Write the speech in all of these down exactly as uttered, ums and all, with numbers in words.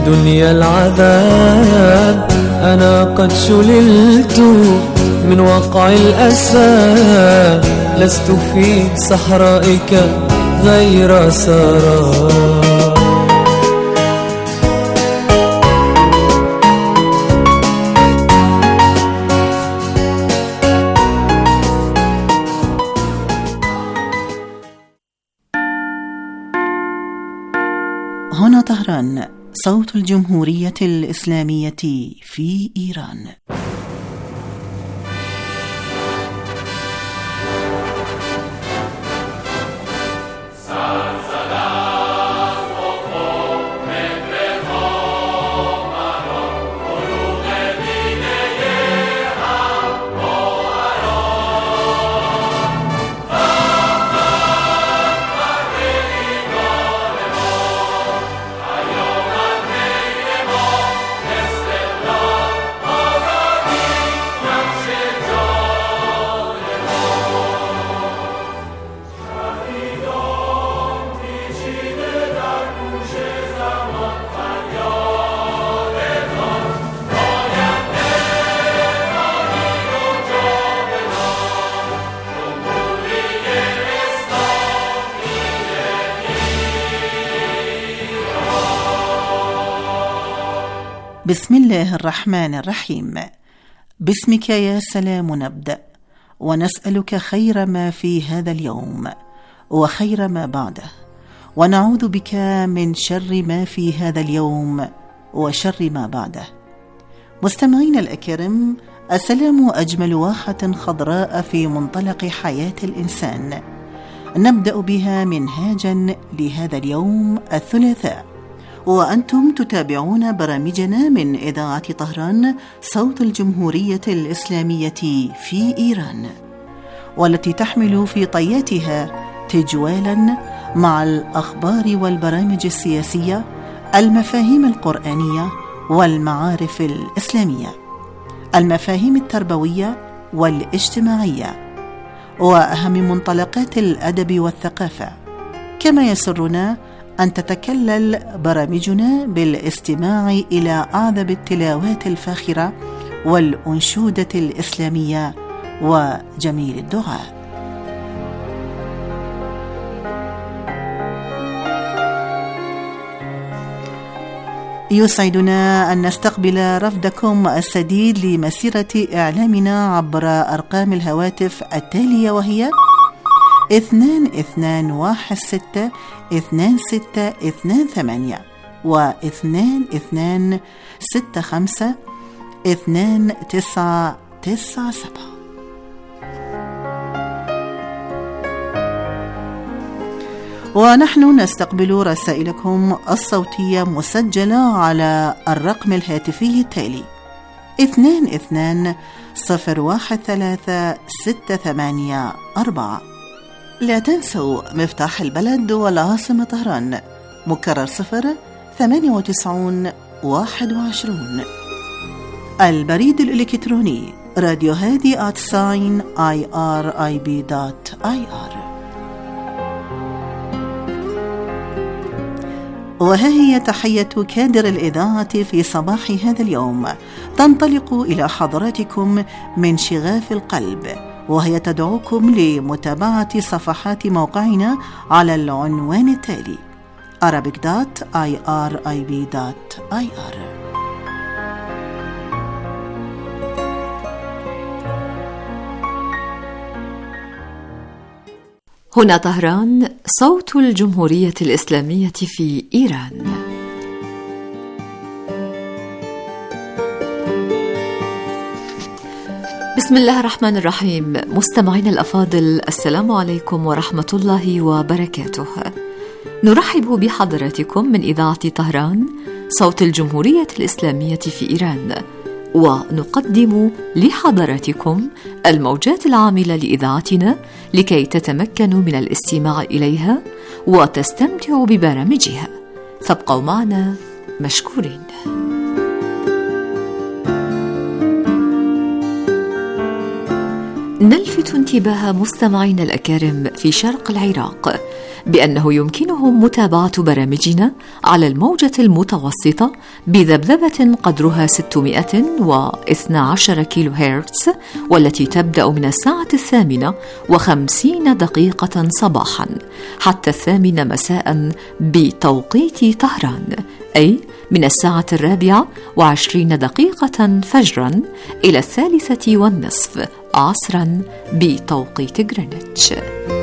دنيا العذاب أنا قد شللت من وقع الأسى، لست في صحرائك غير سراب. هنا طهران، صوت الجمهورية الإسلامية في إيران. بسم الله الرحمن الرحيم. باسمك يا سلام نبدأ، ونسألك خير ما في هذا اليوم وخير ما بعده، ونعوذ بك من شر ما في هذا اليوم وشر ما بعده. مستمعين الأكرام، السلام أجمل واحة خضراء في منطلق حياة الإنسان، نبدأ بها منهاجا لهذا اليوم الثلاثاء، وأنتم تتابعون برامجنا من إذاعة طهران صوت الجمهورية الإسلامية في إيران، والتي تحمل في طياتها تجوالا مع الأخبار والبرامج السياسية، المفاهيم القرآنية والمعارف الإسلامية، المفاهيم التربوية والاجتماعية، وأهم منطلقات الأدب والثقافة. كما يسرنا أن تتكلل برامجنا بالاستماع إلى أعذب التلاوات الفاخرة والأنشودة الإسلامية وجميل الدعاء. يسعدنا أن نستقبل رفدكم السديد لمسيرة إعلامنا عبر أرقام الهواتف التالية، وهي اثنان اثنان واحد ستة اثنان ستة اثنان ثمانية واثنان اثنان ستة خمسة اثنان تسعة تسعة سبعة. ونحن نستقبل رسائلكم الصوتية مسجلة على الرقم الهاتفي التالي اثنان اثنان صفر واحد ثلاثة ستة ثمانية أربعة. لا تنسوا مفتاح البلد والعاصمة طهران، مكرر صفر ثمانية وتسعون واحد وعشرون. البريد الإلكتروني راديو هادي آت ساين آي آر آي بي دوت آي آر. وها هي تحية كادر الإذاعة في صباح هذا اليوم، تنطلق إلى حضراتكم من شغاف القلب، وهي تدعوكم لمتابعة صفحات موقعنا على العنوان التالي arabic dot i r i b dot i r. هنا طهران، صوت الجمهورية الإسلامية في إيران. بسم الله الرحمن الرحيم. مستمعين الأفاضل، السلام عليكم ورحمة الله وبركاته. نرحب بحضراتكم من إذاعة طهران صوت الجمهورية الإسلامية في إيران، ونقدم لحضراتكم الموجات العاملة لإذاعتنا لكي تتمكنوا من الاستماع إليها وتستمتعوا ببرامجها. فابقوا معنا مشكورين. نلفت انتباه مستمعينا الأكارم في شرق العراق بأنه يمكنهم متابعة برامجنا على الموجة المتوسطة بذبذبة قدرها ستمائة واثني عشر كيلو هرتز، والتي تبدأ من الساعة الثامنة وخمسين دقيقة صباحا حتى الثامنة مساء بتوقيت طهران، أي من الساعة الرابعة وعشرين دقيقة فجرا إلى الثالثة والنصف عصرا بتوقيت غرينتش.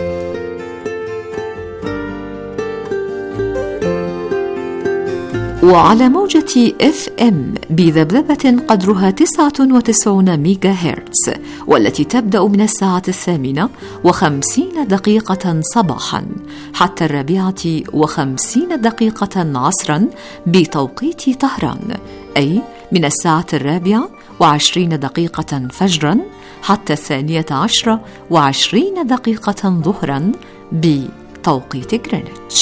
وعلى موجة اف ام بذبذبة قدرها تسعة وتسعين ميجا هرتز، والتي تبدأ من الساعة الثامنة وخمسين دقيقة صباحا حتى الرابعة وخمسين دقيقة عصرا بتوقيت طهران، أي من الساعة الرابعة وعشرين دقيقة فجرا حتى الثانية عشرة وعشرين دقيقة ظهرا بتوقيت غرينتش.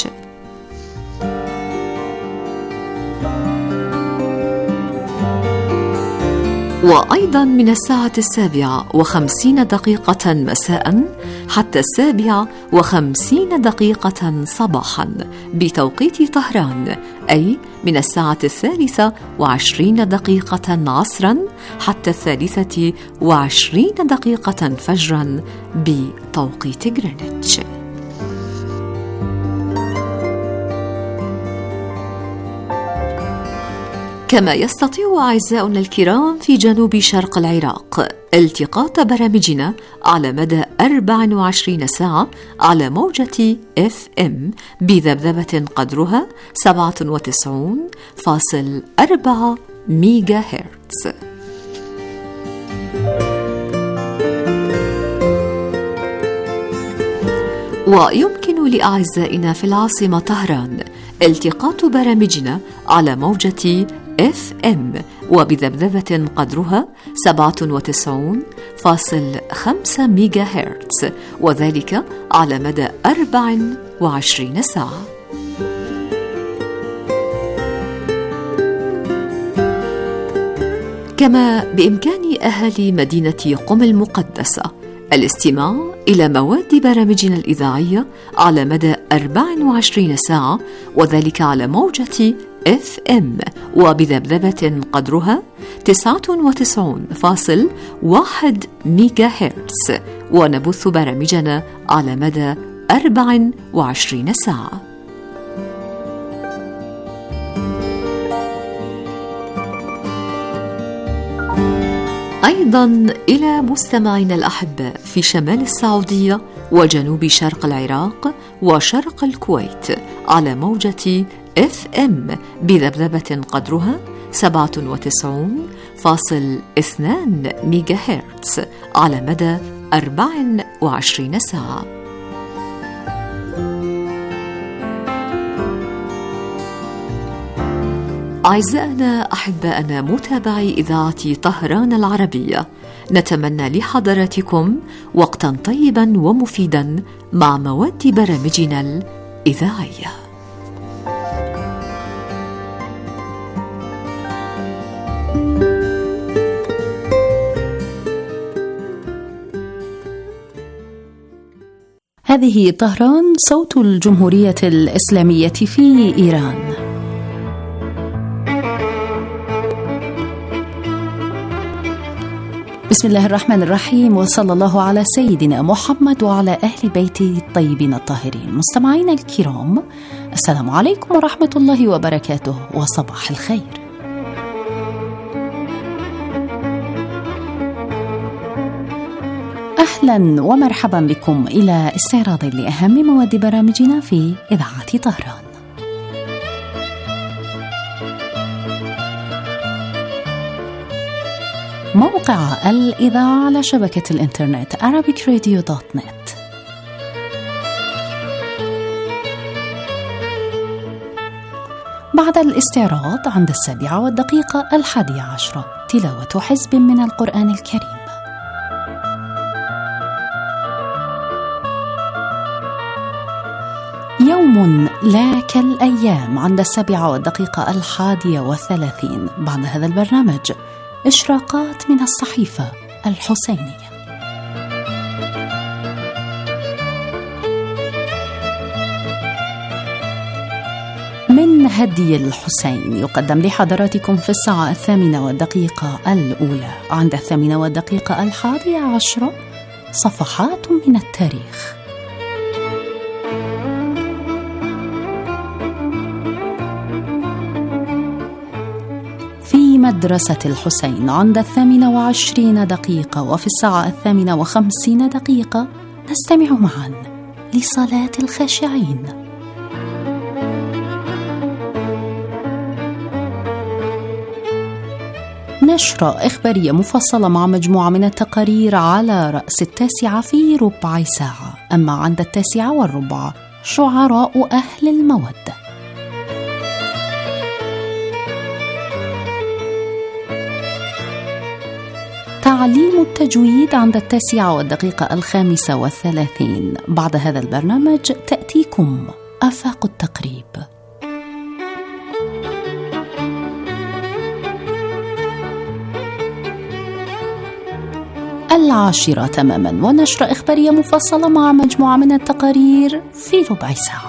وأيضا من الساعة السابعة وخمسين دقيقة مساء حتى السابعة وخمسين دقيقة صباحا بتوقيت طهران، أي من الساعة الثالثة وعشرين دقيقة عصرا حتى الثالثة وعشرين دقيقة فجرا بتوقيت غرينتش. كما يستطيع أعزاؤنا الكرام في جنوب شرق العراق التقاط برامجنا على مدى أربع وعشرين ساعة على موجة اف ام بذبذبة قدرها سبعة وتسعين فاصلة أربعة ميجا هرتز. ويمكن لأعزائنا في العاصمة طهران التقاط برامجنا على موجة اف ام وبذبذبة قدرها سبعة وتسعين فاصلة خمسة ميجا هرتز، وذلك على مدى أربع وعشرين ساعة. كما بإمكان أهالي مدينة قم المقدسة الاستماع إلى مواد برامجنا الإذاعية على مدى أربع وعشرين ساعة، وذلك على موجة اف ام وبذبذبة قدرها تسعة وتسعين فاصلة واحد ميجا هرتز، ونبث برامجنا على مدى أربع وعشرين ساعة. أيضا إلى مستمعينا الأحباء في شمال السعودية وجنوب شرق العراق وشرق الكويت على موجة اف ام بذبذبة قدرها سبعة وتسعين فاصلة اثنين ميجا هرتز على مدى أربع وعشرين ساعة. أعزائنا أحبائنا متابعي إذاعة طهران العربية، نتمنى لحضراتكم وقتا طيبا ومفيدا مع مواد برامجنا الإذاعية. هذه طهران صوت الجمهورية الإسلامية في إيران. بسم الله الرحمن الرحيم، وصلى الله على سيدنا محمد وعلى أهل بيته الطيبين الطاهرين. مستمعينا الكرام، السلام عليكم ورحمة الله وبركاته، وصباح الخير. أهلا ومرحبا بكم إلى استعراض لأهم مواد برامجنا في إذاعة طهران. موقع الإذاعة على شبكة الإنترنت arabic radio dot net. بعد الاستعراض عند السابعة والدقيقة الحادية عشرة تلاوة حزب من القرآن الكريم. يوم لا كالأيام عند السابعة والدقيقة الحادية والثلاثين. بعد هذا البرنامج إشراقات من الصحيفة الحسينية. من هدي الحسين يقدم لحضراتكم في الساعة الثامنة والدقيقة الأولى. عند الثامنة والدقيقة الحادية عشرة صفحات من التاريخ. في مدرسة الحسين عند الثامنة وعشرين دقيقة. وفي الساعة الثامنة وخمسين دقيقة نستمع معا لصلاة الخاشعين. نشرة إخبارية مفصلة مع مجموعة من التقارير على رأس التاسعة في ربع ساعة. أما عند التاسعة والربع شعراء أهل المودة. تعليم التجويد عند التاسعة والدقيقة الخامسة والثلاثين. بعد هذا البرنامج تأتيكم آفاق التقريب. العاشرة تماما ونشرة إخبارية مفصلة مع مجموعة من التقارير في ربع ساعة.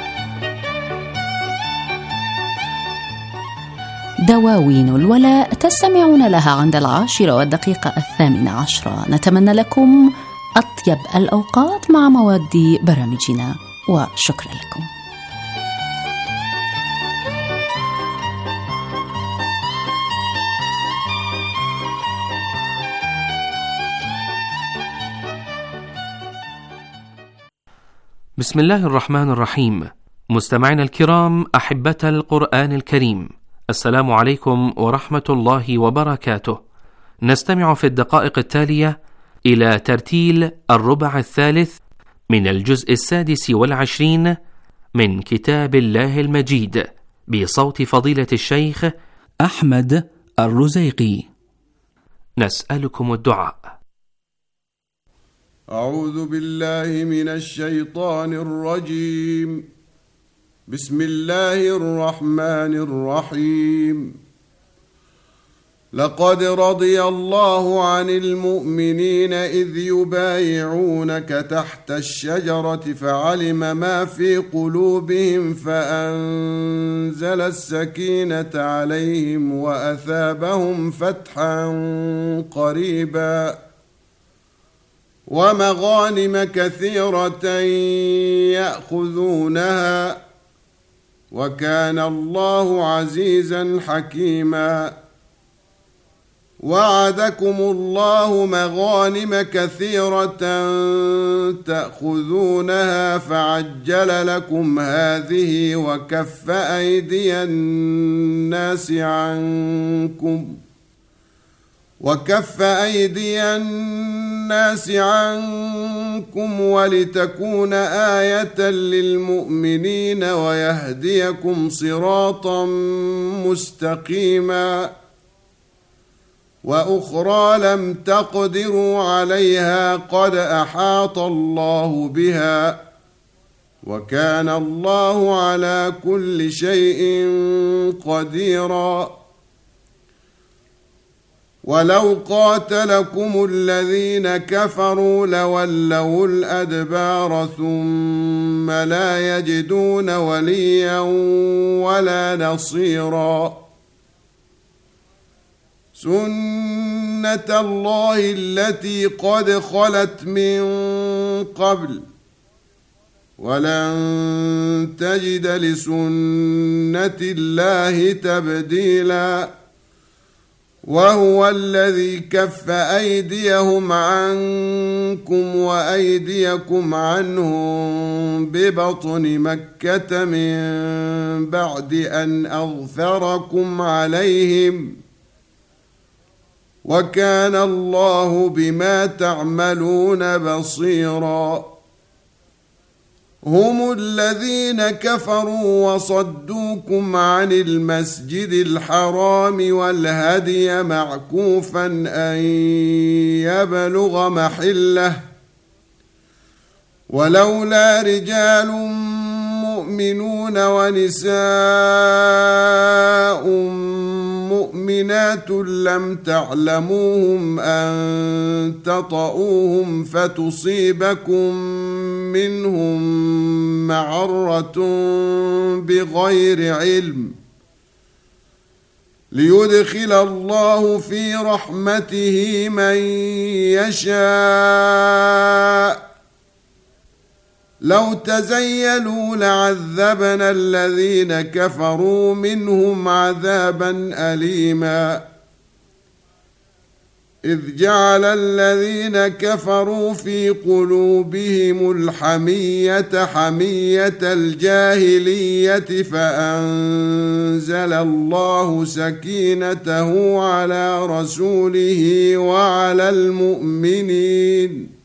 دواوين الولاء تستمعون لها عند العاشرة والدقيقة الثامنة عشرة. نتمنى لكم أطيب الأوقات مع مواد برامجنا وشكرا لكم. بسم الله الرحمن الرحيم. مستمعينا الكرام، أحبة القرآن الكريم، السلام عليكم ورحمة الله وبركاته. نستمع في الدقائق التالية إلى ترتيل الربع الثالث من الجزء السادس والعشرين من كتاب الله المجيد بصوت فضيلة الشيخ أحمد الرزيقي. نسألكم الدعاء. أعوذ بالله من الشيطان الرجيم. بسم الله الرحمن الرحيم. لقد رضي الله عن المؤمنين إذ يبايعونك تحت الشجرة فعلم ما في قلوبهم فأنزل السكينة عليهم وأثابهم فتحا قريبا ومغانم كثيرة يأخذونها وكان الله عزيزا حكيما. وعدكم الله مغانم كثيرة تأخذونها فعجل لكم هذه وكف أيدي الناس عنكم وكف أيدي الناس عنكم ولتكون آية للمؤمنين ويهديكم صراطا مستقيما. وأخرى لم تقدروا عليها قد أحاط الله بها وكان الله على كل شيء قديرا. ولو قاتلكم الذين كفروا لولوا الأدبار ثم لا يجدون وليا ولا نصيرا. سنة الله التي قد خلت من قبل ولن تجد لسنة الله تبديلا. وهو الذي كف أيديهم عنكم وأيديكم عنهم ببطن مكة من بعد أن أغفركم عليهم وكان الله بما تعملون بصيرا. هم الذين كفروا وصدوكم عن المسجد الحرام والهدي معكوفا أن يبلغ محله ولولا رجال مؤمنون ونساء مؤمنات لم تعلموهم أن تطؤوهم فتصيبكم منهم معرة بغير علم ليدخل الله في رحمته من يشاء لو تزيلوا لعذبنا الذين كفروا منهم عذابا أليما إذ جعل الذين كفروا في قلوبهم الحمية حمية الجاهلية فأنزل الله سكينته على رسوله وعلى المؤمنين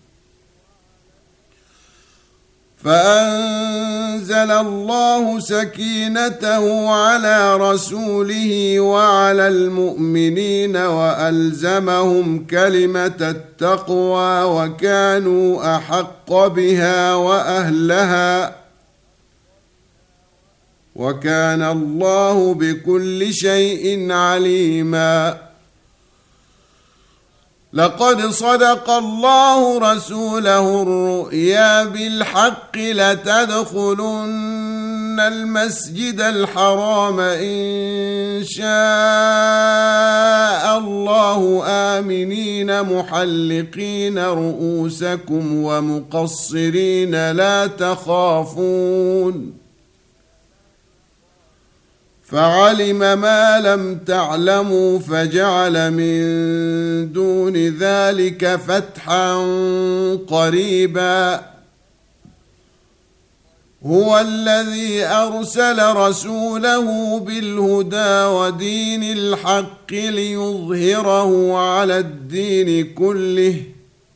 فأنزل الله سكينته على رسوله وعلى المؤمنين وألزمهم كلمة التقوى وكانوا أحق بها وأهلها وكان الله بكل شيء عليما لقد صدق الله رسوله الرؤيا بالحق لتدخلن المسجد الحرام إن شاء الله آمنين محلقين رؤوسكم ومقصرين لا تخافون فعلم ما لم تعلموا فجعل من دون ذلك فتحا قريبا هو الذي أرسل رسوله بالهدى ودين الحق ليظهره على الدين كله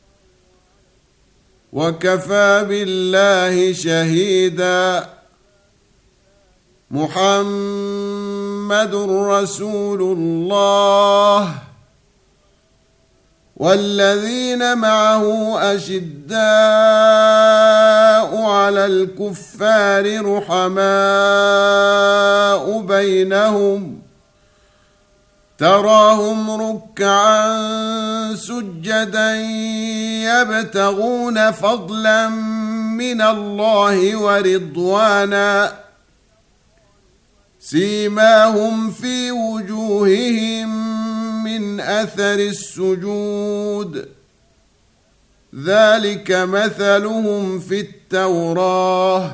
وكفى بالله شهيدا محمد رسول الله والذين معه أشداء على الكفار رحماء بينهم تراهم ركعا سجدا يبتغون فضلا من الله ورضوانا سيماهم في وجوههم من أثر السجود ذلك مثلهم في التوراة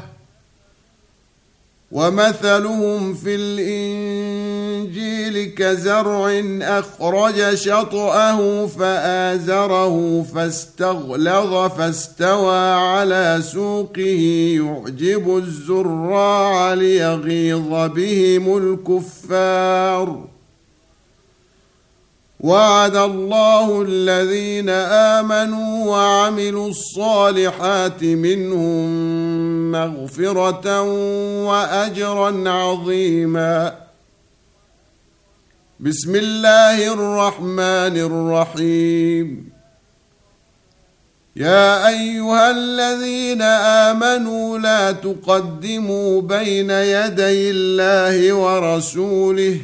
ومثلهم في الإنجيل كزرع أخرج شطأه فآزره فاستغلظ فاستوى على سوقه يعجب الزراع ليغيظ بهم الكفار وعد الله الذين آمنوا وعملوا الصالحات منهم مغفرة وأجرا عظيما بسم الله الرحمن الرحيم يا أيها الذين آمنوا لا تقدموا بين يدي الله ورسوله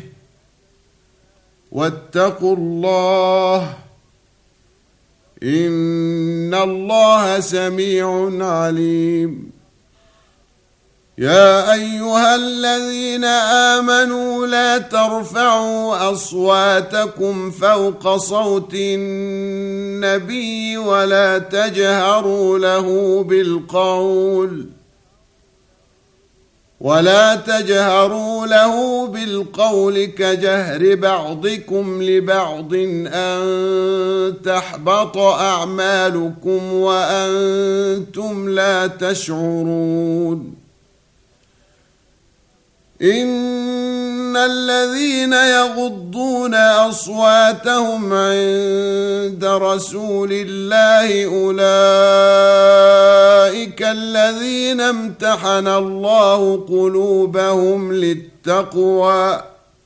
واتقوا الله إن الله سميع عليم يا أيها الذين آمنوا لا ترفعوا أصواتكم فوق صوت النبي ولا تجهروا له بالقول ولا تجهروا له بالقول كجهر بعضكم لبعض أن تحبط أعمالكم وأنتم لا تشعرون إن الذين يغضون أصواتهم عند رسول الله أولئك الذين امتحن الله قلوبهم للتقوى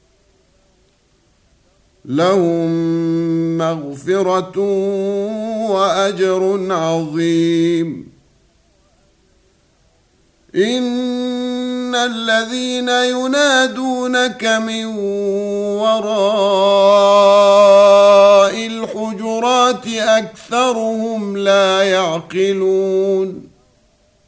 لهم مغفرة وأجر عظيم إن الذين ينادونك من وراء الحجرات أكثرهم لا يعقلون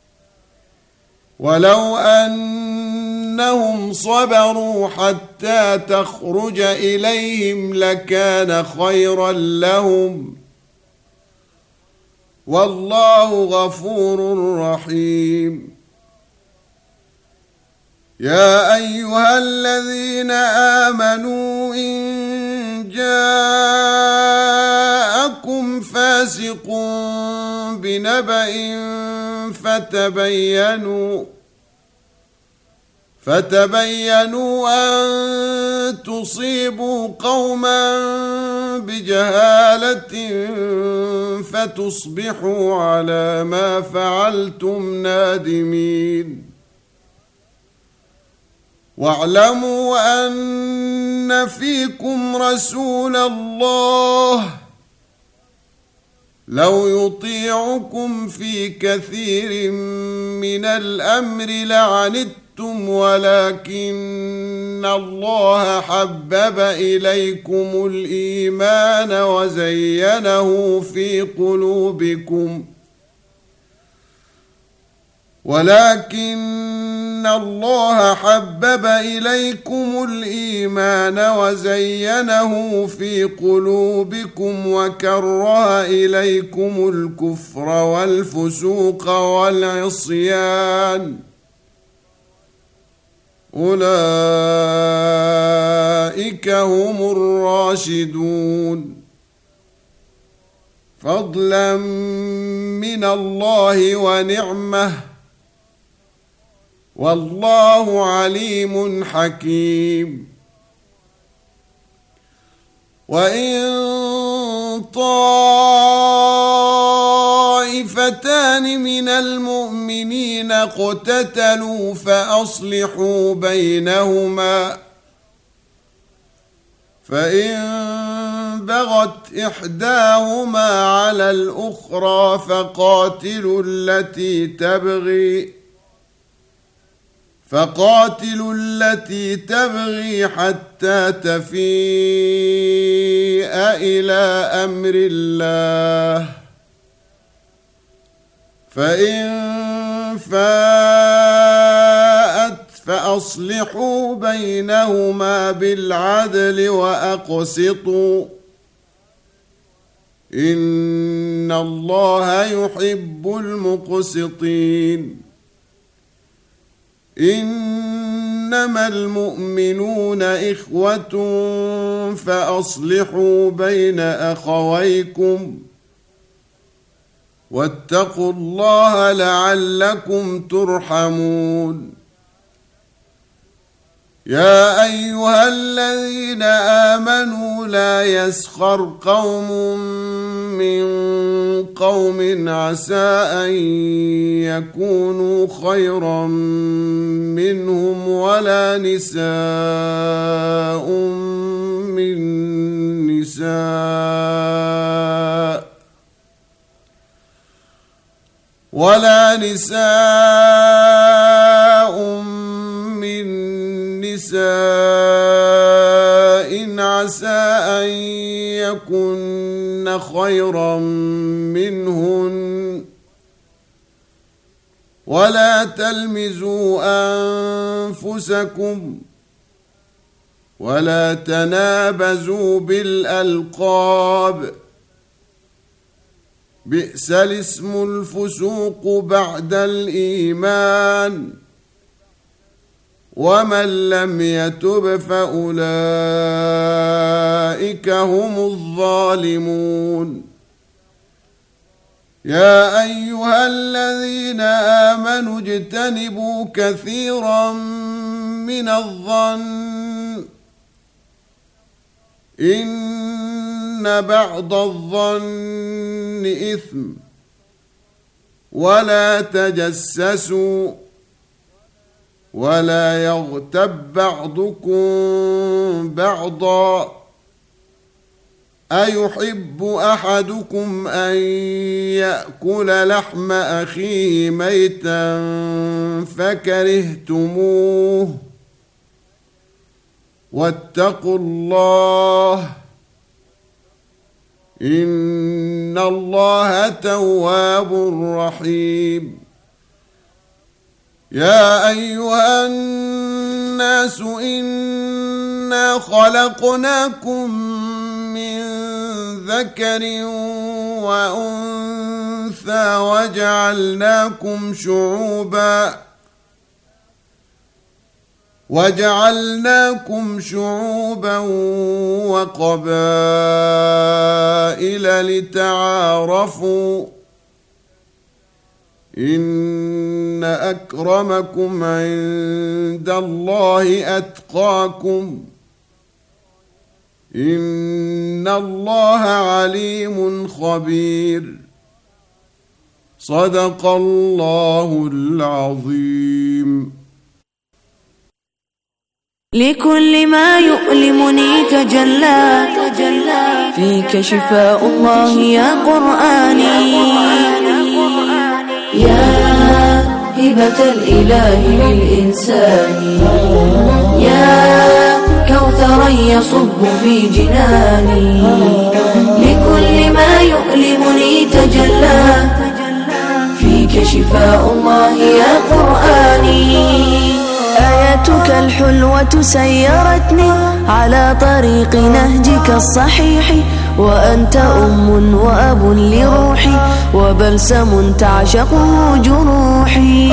ولو أنهم صبروا حتى تخرج إليهم لكان خيرا لهم والله غفور رحيم. يا أيها الذين آمنوا إن جاءكم فاسق بنبأ فتبينوا فتبينوا أن تصيبوا قوما بجهالة فتصبحوا على ما فعلتم نادمين. واعلموا أن فيكم رسول الله لو يطيعكم في كثير من الأمر لعنتم ولكن الله حبب إليكم الإيمان وزينه في قلوبكم ولكن الله حبب إليكم الإيمان وزينه في قلوبكم وكره إليكم الكفر والفسوق والعصيان أولئك هم الراشدون فضلا من الله ونعمه والله عليم حكيم. وإن طائفتان من المؤمنين اقتتلوا فأصلحوا بينهما فإن بغت إحداهما على الأخرى فقاتلوا التي تبغي فقاتلوا التي تبغي حتى تفيء إلى أمر الله فإن فاءت فأصلحوا بينهما بالعدل وأقسطوا إن الله يحب المقسطين. إنما المؤمنون إخوة فأصلحوا بين أخويكم واتقوا الله لعلكم ترحمون. يا أيها الذين آمنوا لا يسخر قوم من قوم عسى أن يكونوا خيرا منهم ولا نساء من نساء ولا نساء من نساء عسى أن يكن خيرا منهن ولا تلمزوا أنفسكم ولا تنابزوا بالألقاب بئس الاسم الفسوق بعد الإيمان ومن لم يتب فأولئك هم الظالمون. يا أيها الذين آمنوا اجتنبوا كثيرا من الظن إن بعض الظن إثم ولا تجسسوا ولا يغتب بعضكم بعضا أيحب أحدكم أن يأكل لحم أخيه ميتا فكرهتموه واتقوا الله إن الله تواب رحيم. يا أيها الناس إنا خلقناكم من ذكر وأنثى وجعلناكم شعوبا وجعلناكم شعوبا وقبائل لتعارفوا إن أكرمكم عند الله أتقاكم إن الله عليم خبير. صدق الله العظيم. لكل ما يؤلمني تجلى فيك شفاء الله يا قرآني، يا هبة الإله للإنسان، يا كوثرا يصب في جناني. لكل ما يؤلمني تجلى فيك شفاء الله يا قرآني. آياتك الحلوة سيرتني على طريق نهجك الصحيح، وأنت أم وأب لروحي وبلسم تعشقه جروحي.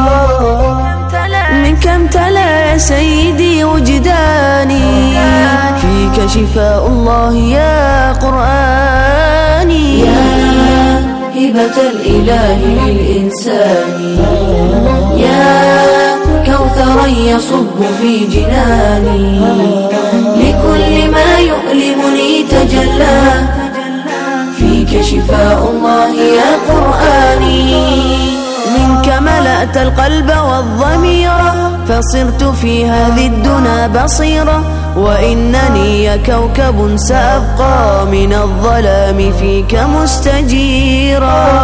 منك امتلأ يا سيدي وجداني، فيك شفاء الله يا قرآني، يا هبة الإله للإنسان، يا كوثرا يصب في جناني. لكل ما يؤلمني تجلى فيك شفاء الله يا قرآني. منك ملأت القلب والضمير فصرت في هذه الدنا بصيرة، وإنني يا كوكب سأبقى من الظلام فيك مستجيرا.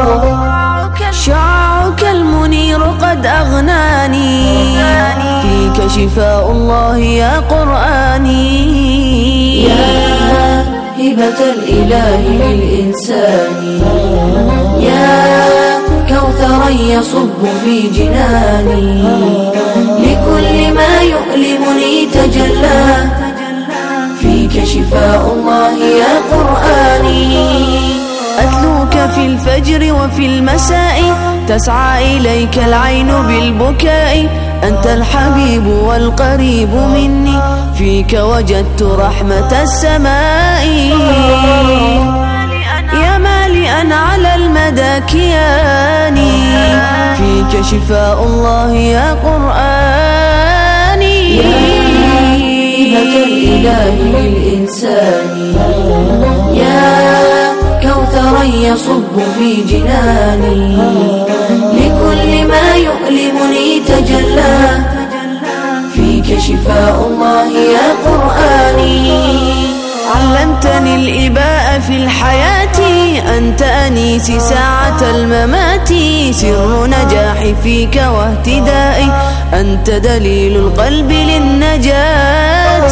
شعاعك المنير قد أغناني، فيك شفاء الله يا قرآني، يا هبة الإله للإنسان، يا كوثرا يصب في جناني. لكل ما يؤلمني تجلى فيك شفاء الله يا قرآني. أتلوك في الفجر وفي المساء تسعى إليك العين بالبكاء. أنت الحبيب والقريب مني، فيك وجدت رحمة السماء. يا مالئا على المدى كياني، فيك شفاء الله يا قرآني، يا هبة الإله للإنسان، يا كوثرا يصب في جناني. لكل ما يؤلمني تجلى فيك شفاء الله يا قرآني. علمتني الإباء في الحياة، أنت أنيسي ساعة الممات. سر نجاحي فيك واهتدائي، أنت دليل القلب للنجاة.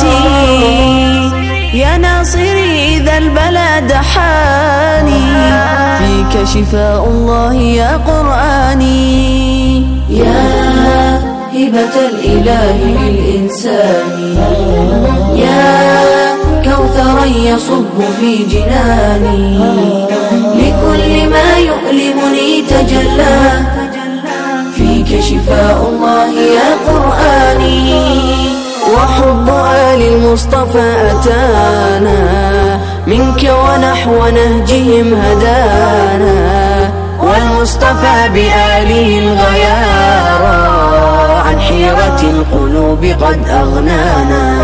يا ناصري إذا البلا دحاني، فيك شفاء الله يا قرآني، يا هبة الإله للإنسان، يا كوثرا يصب في جناني. لكل ما يؤلمني تجلى فيك شفاء الله يا قرآني. وحب آل المصطفى أتانا، منك ونحو نهجهم هدانا. والمصطفى بآله الغيارى عن حيرة القلوب قد أغنانا.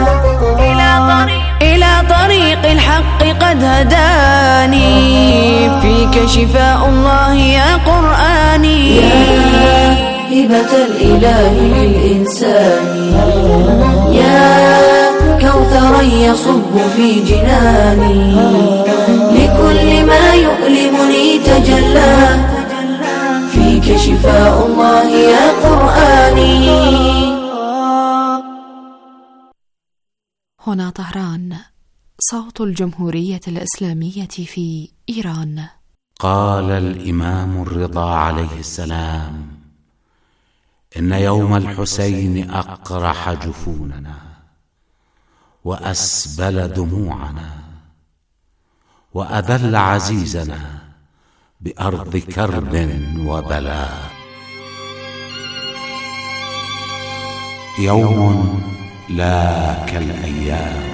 إلى طريق الحق قد هداني، فيك شفاء الله يا قرآني، يا هبة الإله للإنسان، يا كوثرا يصب في جناني. لكل ما يؤلمني تجلى فيك شفاء الله يا قرآني. هنا طهران، صوت الجمهورية الإسلامية في إيران. قال الإمام الرضا عليه السلام: إن يوم الحسين أقرح جفوننا وأسبل دموعنا وأذل عزيزنا بأرض كرب وبلاء. يوم لا كالأيام.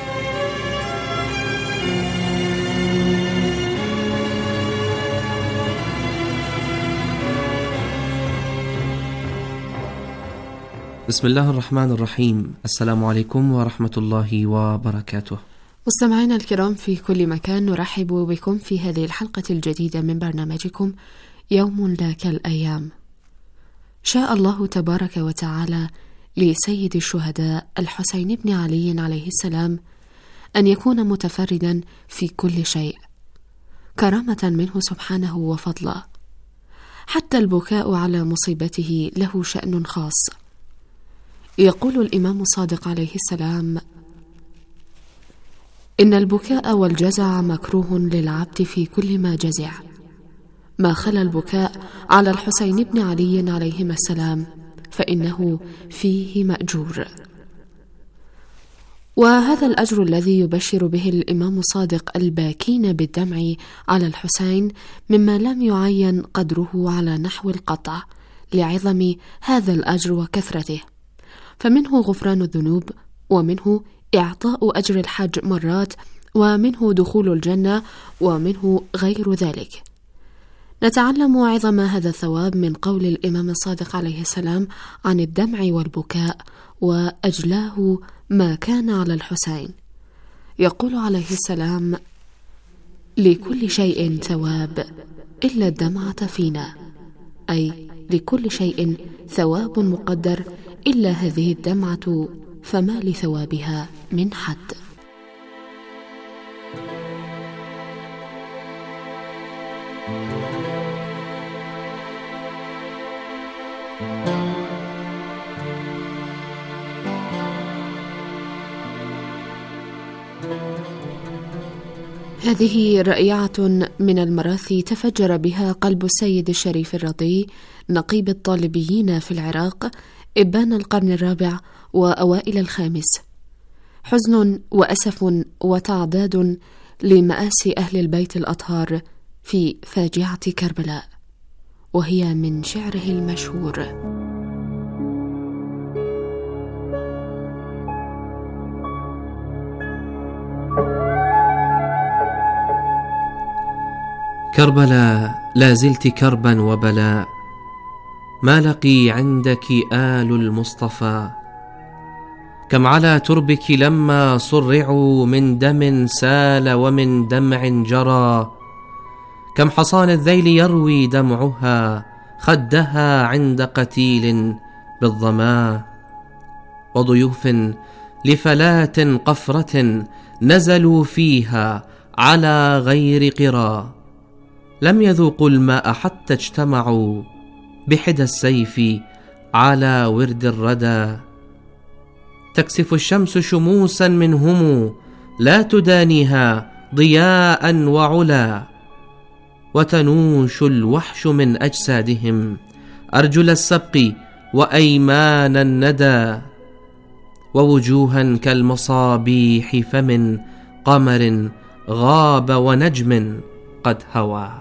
بسم الله الرحمن الرحيم. السلام عليكم ورحمة الله وبركاته. مستمعينا الكرام في كل مكان، نرحب بكم في هذه الحلقة الجديدة من برنامجكم يوم لا كالأيام. شاء الله تبارك وتعالى لسيد الشهداء الحسين بن علي عليه السلام أن يكون متفردا في كل شيء، كرامة منه سبحانه وفضلا. حتى البكاء على مصيبته له شأن خاص. يقول الإمام الصادق عليه السلام: إن البكاء والجزع مكروه للعبد في كل ما جزع، ما خلا البكاء على الحسين بن علي عليهما السلام فإنه فيه مأجور. وهذا الأجر الذي يبشر به الإمام الصادق الباكين بالدمع على الحسين مما لم يعين قدره على نحو القطع لعظم هذا الأجر وكثرته، فمنه غفران الذنوب، ومنه إعطاء أجر الحج مرات، ومنه دخول الجنة، ومنه غير ذلك. نتعلم عظم هذا الثواب من قول الإمام الصادق عليه السلام عن الدمع والبكاء، وأجلاه ما كان على الحسين. يقول عليه السلام: لكل شيء ثواب إلا الدمعة فينا، أي لكل شيء ثواب مقدر إلا هذه الدمعة، فما لثوابها من حد. هذه رائعة من المراثي تفجر بها قلب السيد الشريف الرضي نقيب الطالبيين في العراق إبان القرن الرابع وأوائل الخامس. حزن وأسف وتعداد لمآسي أهل البيت الأطهار في فاجعة كربلاء، وهي من شعره المشهور: كربلاء لا زلت كربا وبلاء، ما لقي عندك آل المصطفى. كم على تربك لما صرعوا من دم سال ومن دمع جرى، كم حصان الذيل يروي دمعها خدها عند قتيل بالظما. وضيوف لفلاة قفرة نزلوا فيها على غير قرى، لم يذوقوا الماء حتى اجتمعوا بحدى السيف على ورد الردى. تكسف الشمس شموسا منهم لا تدانيها ضياء وعلا، وتنوش الوحش من أجسادهم أرجل السبق وأيمان الندى، ووجوها كالمصابيح فمن قمر غاب ونجم قد هوى.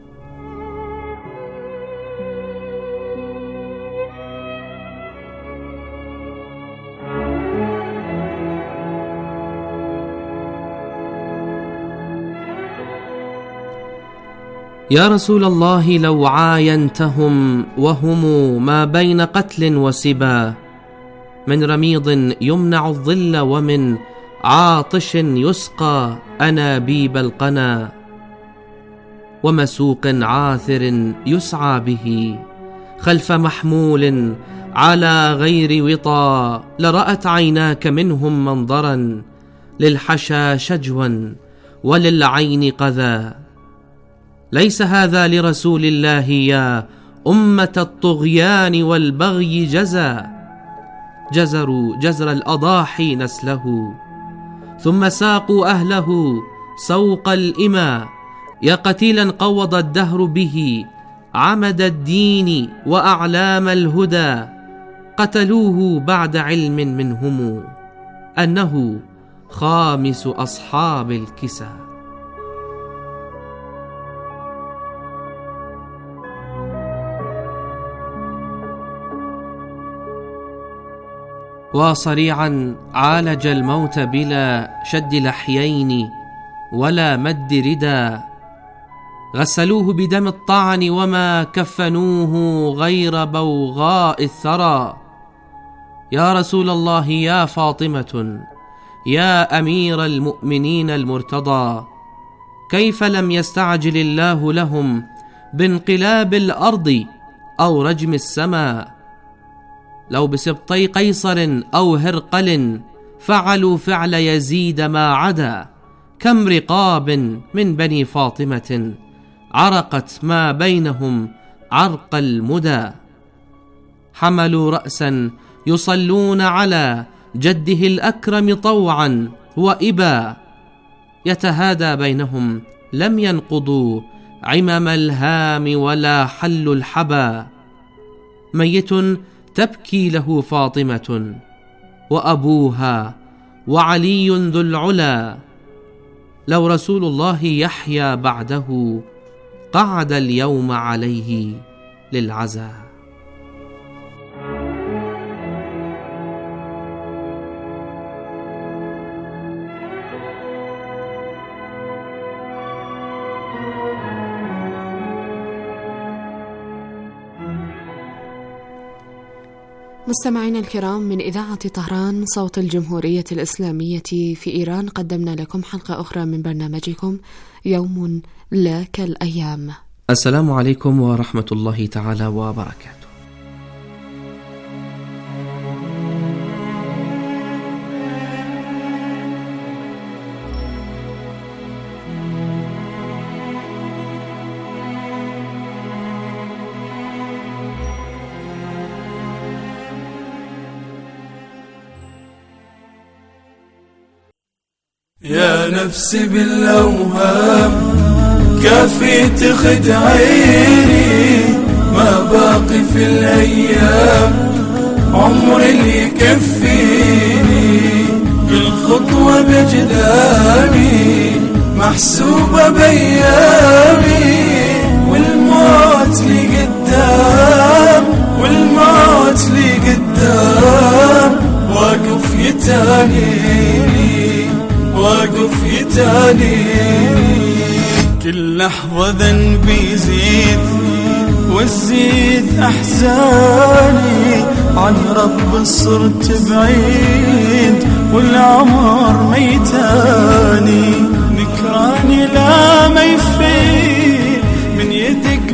يا رسول الله لو عاينتهم وهم ما بين قتل وسبا، من رميض يمنع الظل ومن عاطش يسقى أنابيب القنا، ومسوق عاثر يسعى به خلف محمول على غير وطا، لرأت عيناك منهم منظرا للحشا شجوا وللعين قذا. ليس هذا لرسول الله يا أمة الطغيان والبغي جزا، جزروا جزر الأضاحي نسله ثم ساقوا أهله سوق الإما، يا قتيلا قوض الدهر به عمد الدين وأعلام الهدى، قتلوه بعد علم منهم أنه خامس أصحاب الكسى. وصريعا عالج الموت بلا شد لحيين ولا مد ردا، غسلوه بدم الطعن وما كفنوه غير بوغاء الثرى. يا رسول الله يا فاطمة يا أمير المؤمنين المرتضى، كيف لم يستعجل الله لهم بانقلاب الأرض أو رجم السماء؟ لو بسبطي قيصر أو هرقل فعلوا فعل يزيد ما عدا، كم رقاب من بني فاطمة عرقت ما بينهم عرق المدى. حملوا رأسا يصلون على جده الأكرم طوعا وإبا، يتهادى بينهم لم ينقضوا عمم الهام ولا حلوا الحبا. ميت تبكي له فاطمة وأبوها وعلي ذو العلا، لو رسول الله يحيى بعده قعد اليوم عليه للعزاء. مستمعينا الكرام، من إذاعة طهران صوت الجمهورية الإسلامية في إيران، قدمنا لكم حلقة أخرى من برنامجكم يوم لا كالأيام. السلام عليكم ورحمة الله تعالى وبركاته. يا نفسي بالأوهام كافي تخدعيني، ما باقي في الأيام عمر اللي يكفيني، كل خطوة بجدامي محسوبة بأيامي، والموت لي قدام والموت لي قدام، واقف يتانيني واقف يتانيني، كل لحظة ذنبي يزيد وتزيد أحزاني، عن رب صرت بعيد والعمر ميتاني، نكراني لا ما يفيد من يدك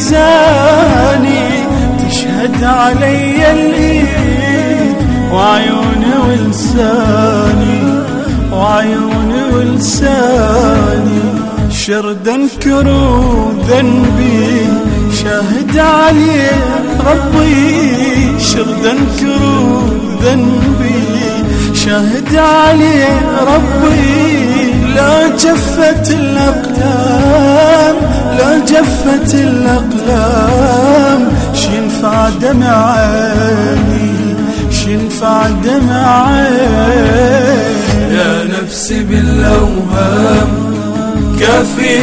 ميزاني، تشهد علي الإيد وعيوني ولساني وعيوني ولساني، شرد انكروا ذنبي شاهد عليه ربي، شرد انكروا ذنبي شاهد عليه ربي، لا جفت الأقلام لا جفت الأقلام، شينفع دمع عيني شينفع دمع عيني. يا نفسي بالأوهام كافي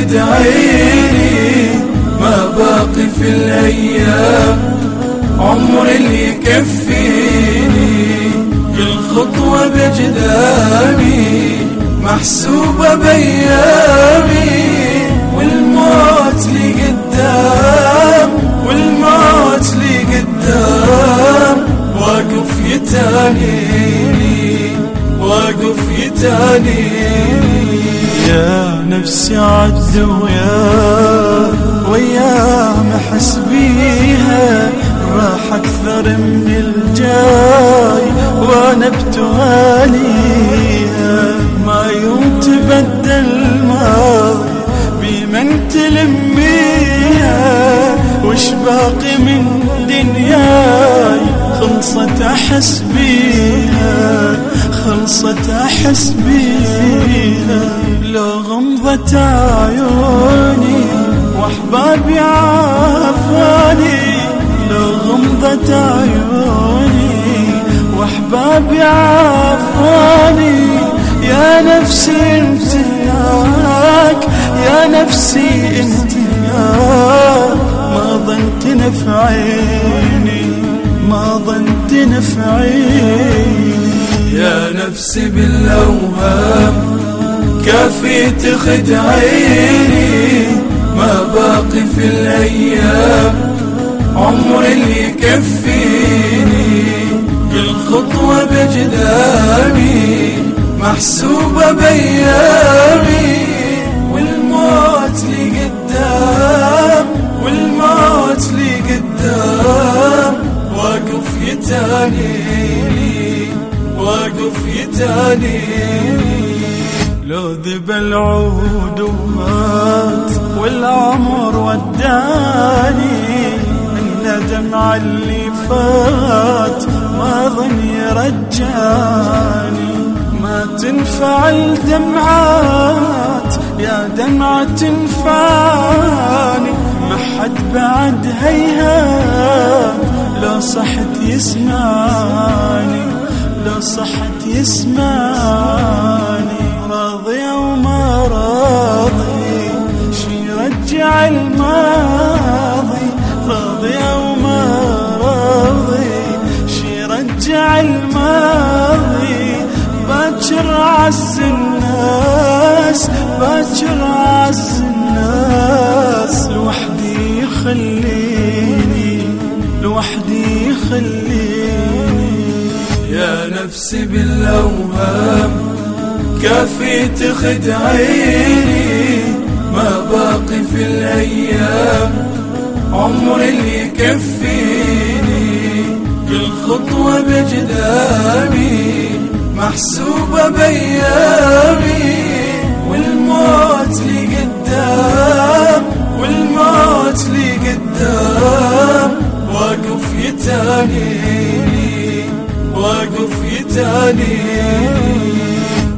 تخدعيني، ما باقي في الأيام عمر اللي يكفيني، كل خطوة بجدامي محسوبة بأيامي، والموت لي قدام والموت لي قدام، واقف يتانيني واقف يتانيني. يا نفسي عد وياه وياه محس بيها، راح أكثر من الجاي وأنا بتواليها، ما يوم تبدل الماضي بمن تلميها، وش باقي من دنياي خلصت أحس بيها خلصت أحس بيها، لو غمضت عيوني واحبابي عافاني لو غمضت عيوني، واحبابي عافاني يا نفسي انت ياك، يا نفسي انت ياك، ما ظنت نفعيني، ما ظنت نفعيني. يا نفسي بالأوهام كافي تخدعيني، ما باقي في الأيام عمر اللي يكفيني، كل خطوة بجدامي محسوبة بأيامي، والموت لي قدام، والموت لي قدام، واقف يتانيني، واقف يتانيني. لو ذب العود ومات والعمر وداني، من دمع اللي فات ما ظن يرجاني، ما تنفع الدمعات يا دمعة تنفعني، ما حد بعد هيهات لو صحت يسمعني، لو صحت يسمعني. راضي وما راضي شي يرجع الماضي، راضي وما راضي شي يرجع الماضي. باكر عز الناس، باكر عز الناس، لوحدي خليني، لوحدي خليني. يا نفسي بالأوهام كافي تخدعيني، ما باقي في الأيام عمر اللي يكفيني، كل خطوة بجدامي محسوبة بأيامي، والموت لي قدام، والموت لي قدام، واقف يتانيني، واقف يتانيني.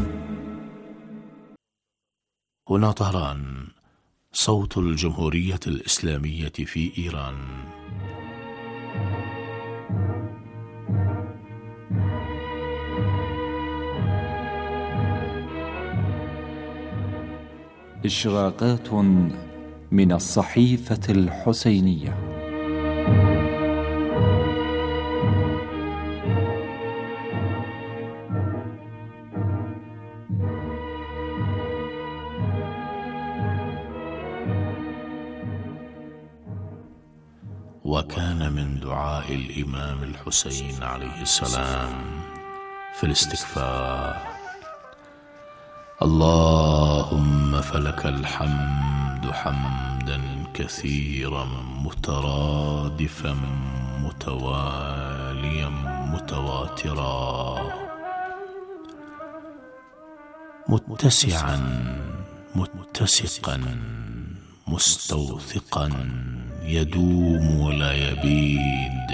هنا طهران، صوت الجمهورية الإسلامية في إيران. إشراقات من الصحيفة الحسينية. وكان من دعاء الإمام الحسين عليه السلام في الاستكفاء: اللهم فلك الحمد حمدا كثيرا مترادفا متواليا متواترا، متسعا متسقا مستوثقا، يدوم ولا يبيد،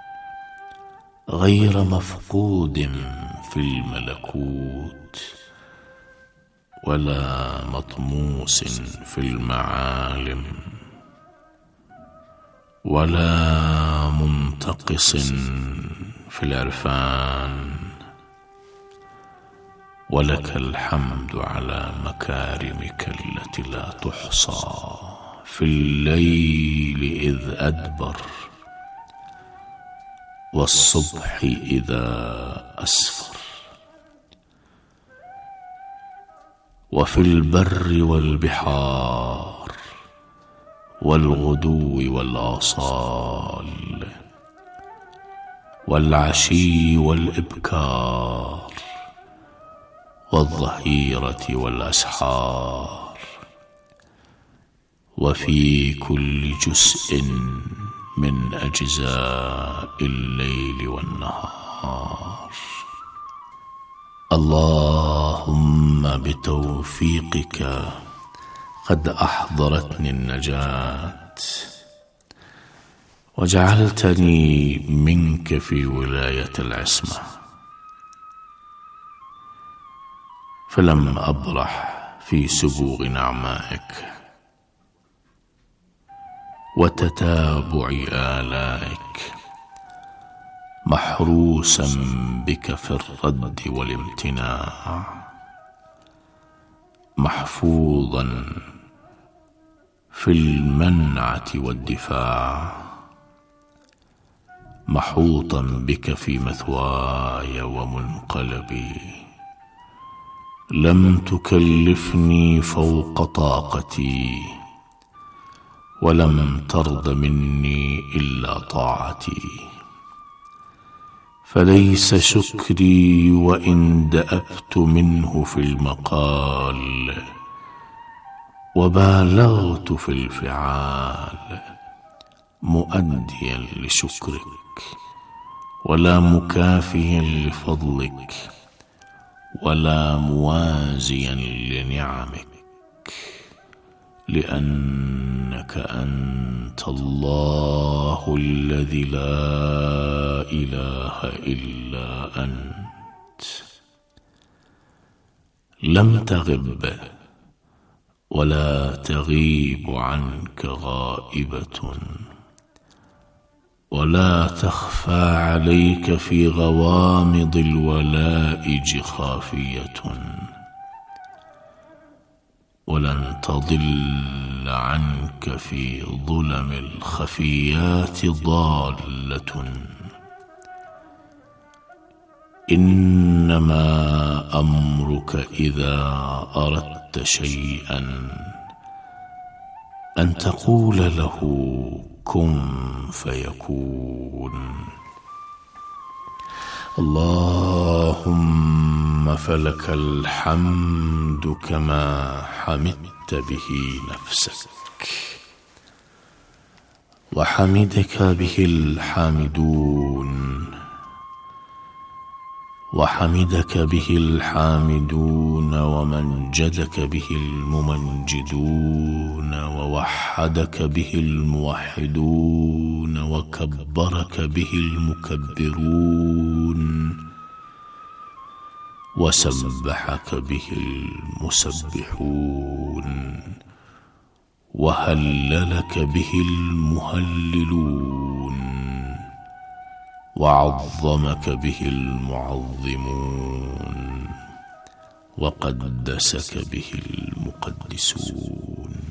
غير مفقود في الملكوت ولا مطموس في المعالم، ولا منتقص في العرفان. ولك الحمد على مكارمك التي لا تحصى في الليل إذ أدبر، والصبح إذا أسفر، وفي البر والبحار، والغدو والآصال، والعشي والإبكار، والظهيرة والأسحار، وفي كل جزء من أجزاء الليل والنهار. اللهم بتوفيقك قد أحضرتني النجاة، وجعلتني منك في ولاية العصمة، فلم أبرح في سبوغ نعمائك، وتتابع آلائك، محروسا بك في الرد والامتناع، محفوظا في المنعة والدفاع، محوطا بك في مثواي ومنقلبي. لم تكلفني فوق طاقتي، ولم ترض مني إلا طاعتي. فليس شكري وإن دأبت منه في المقال، وبالغت في الفعال، مؤديا لشكرك، ولا مكافيا لفضلك، ولا موازيا لنعمك، لأنك أنت الله الذي لا إله إلا أنت. لم تغب ولا تغيب عنك غائبة، ولا تخفى عليك في غوامض الولائج خافية، ولن تضل عنك في ظلم الخفيات ضالة. إنما أمرك إذا أردت شيئا أن تقول له كن فيكون. اللهم فلك الحمد كما حمدت به نفسك، وحمدك به الحامدون، وحمدك به الحامدون، ومنجدك به الممنجدون، ووحدك به الموحدون، وكبرك به المكبرون، وسبحك به المسبحون، وهللك به المهللون، وعظمك به المعظمون، وقدسك به المقدسون.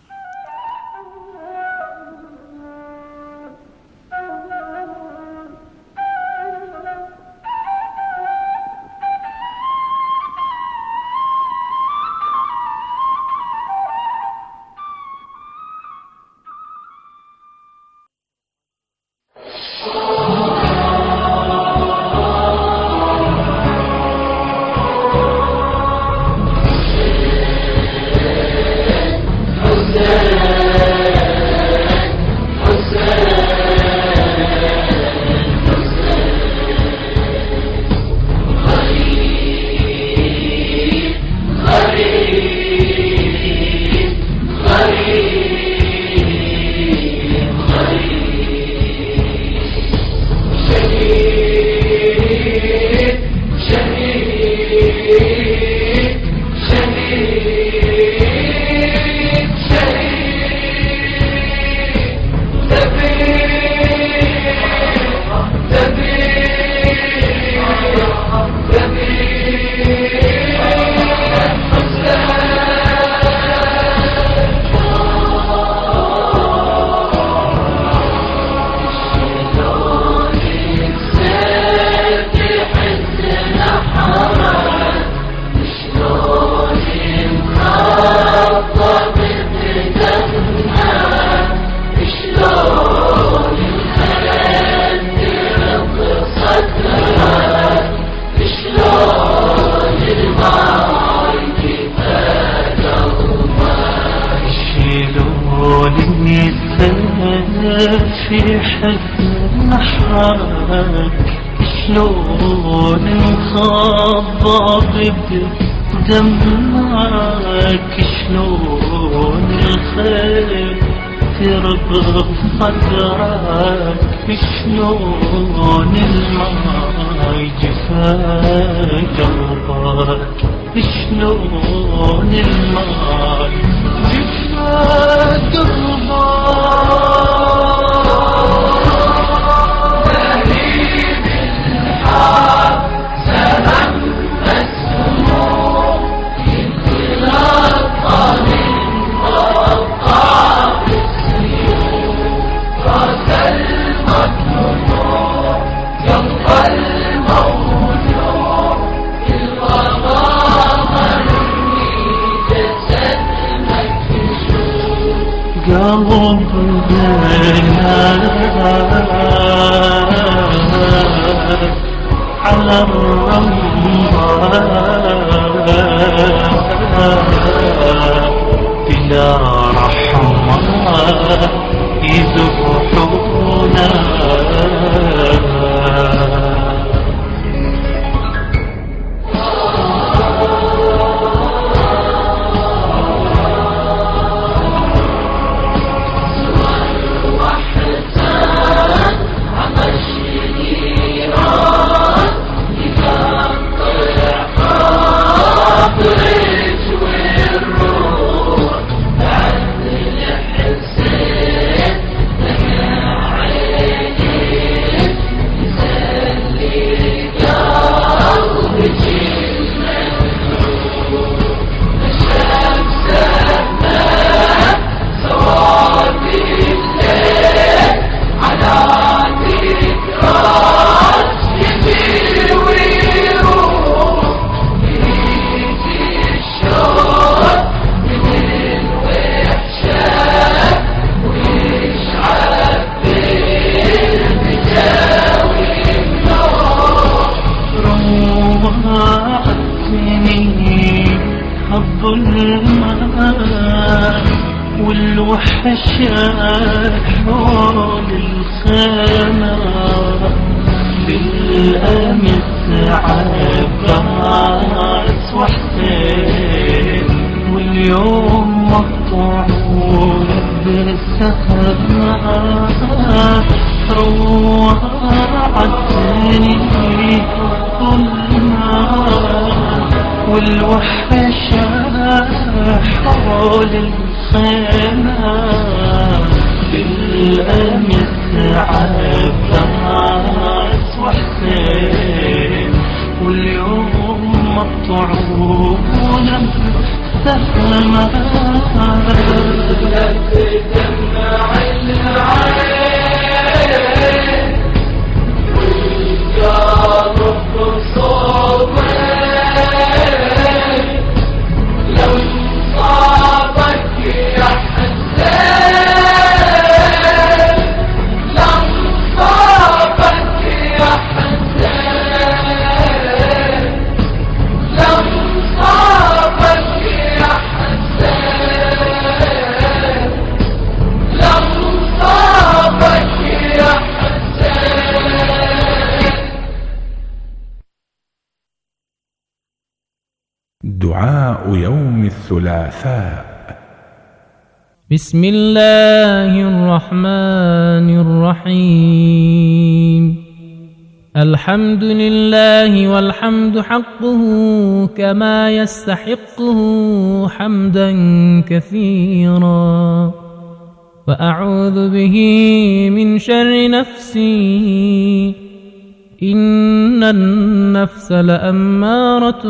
في حزن حالك شلون مخضب بدمعك، شلون الخير تربط صدرك، شلون الماي جفا قلبك، شلون الماي جفا قلبك. على الرمضان إلى رحمة يذبحونا. والوحشة حول الخيمة بالأمس عباس وحسين، واليوم مقطوعون بالسهرة روعتني ظلمة. والوحشة حول الخيمة بالأمس عباس وحسين، واليوم مقطوعون بالسهرة تدمع العين والقلب صوبين. لو صابك يا حسين، لو صابك يا حسين، لو صابك يا حسين، لو صابك يا حسين. دعاء يوم الثلاثاء. بسم الله الرحمن الرحيم. الحمد لله والحمد حقه كما يستحقه حمدا كثيرا، وأعوذ به من شر نفسي إن النفس لأمارة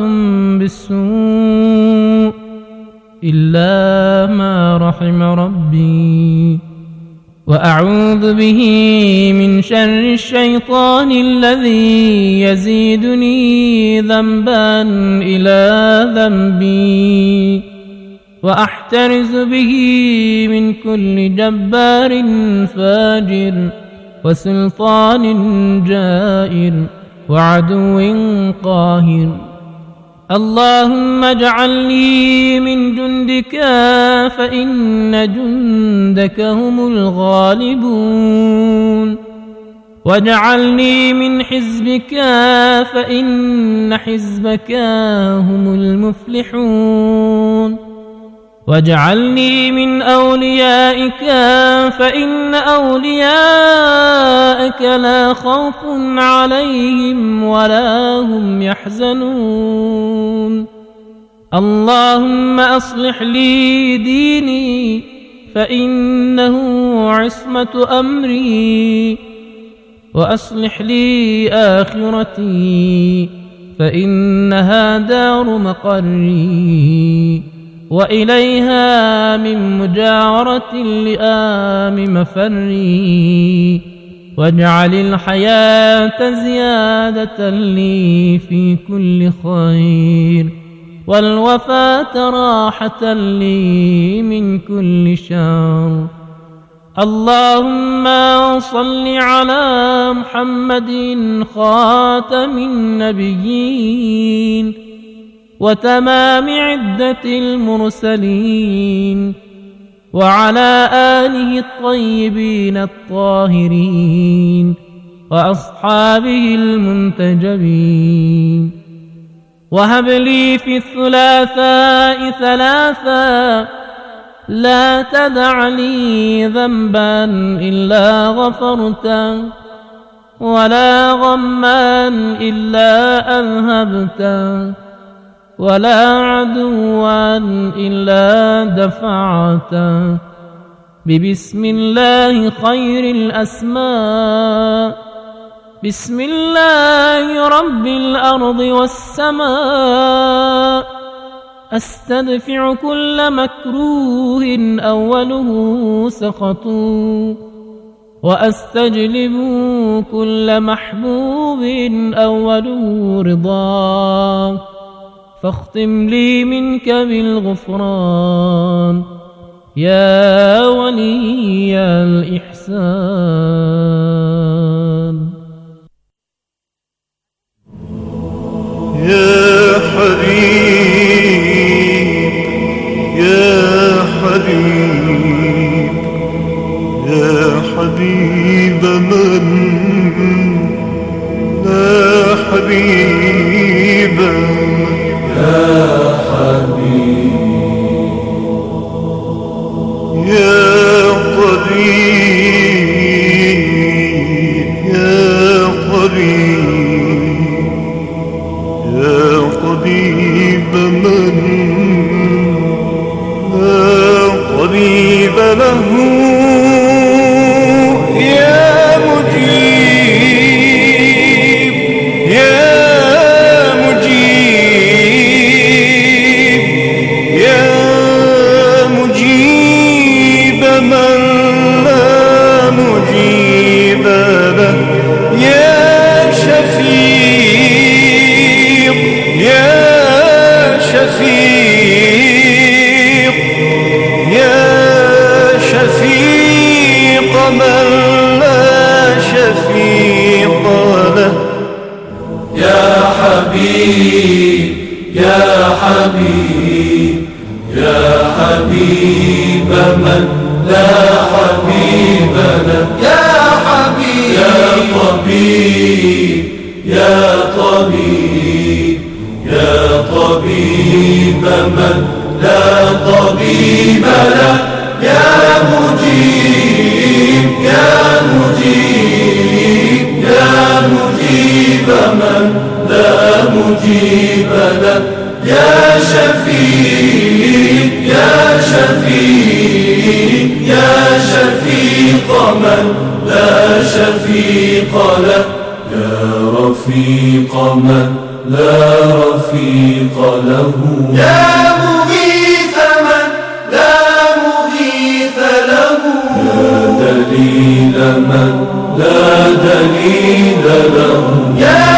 بالسوء إلا ما رحم ربي، وأعوذ به من شر الشيطان الذي يزيدني ذنبا إلى ذنبي، وأحترز به من كل جبار فاجر وسلطان جائر وعدو قاهر. اللهم اجعلني من جندك فإن جندك هم الغالبون، واجعلني من حزبك فإن حزبك هم المفلحون، واجعلني من أوليائك فإن أوليائك لا خوف عليهم ولا هم يحزنون. اللهم أصلح لي ديني فإنه عصمة أمري، وأصلح لي آخرتي فإنها دار مقري، وإليها من مجاورة اللئام مفري، واجعل الحياة زيادة لي في كل خير، والوفاة راحة لي من كل شر، اللهم صل على محمد خاتم النبيين وتمام عدة المرسلين وعلى آله الطيبين الطاهرين وأصحابه المنتجبين. وهب لي في الثلاثاء ثلاثا لا تدع لي ذنبا إلا غفرته ولا غما إلا أذهبته ولا عدوا إلا دفعته ببسم الله خير الأسماء بسم الله رب الأرض والسماء أستدفع كل مكروه أوله سخط وأستجلب كل محبوب أوله رضا فاختم لي منك بالغفران يا ولي الإحسان. يا حبيب يا حبيب يا حبيب من لا حبيب يا حبيب يا طبيب يا طبيب يا طبيب من لا طبيب له يا مجيب يا مجيب يا مجيب من لا مجيب له يا شفيق يا شفيق يا شفيق من لا شفيق له يا حبيب يا حبيب يا حبيب من لا حبيب له يا حبيب يا طبيب يا طبيب يا طبيب من لا طبيب له يا مجيب يا مجيب يا مجيب من لا مجيب له يا شفيق يا شفيق يا شفيق من لا شفيق له يا رفيق من لا رفيق له يا مغيث من لا مغيث له يا دليل من لا دليل له يا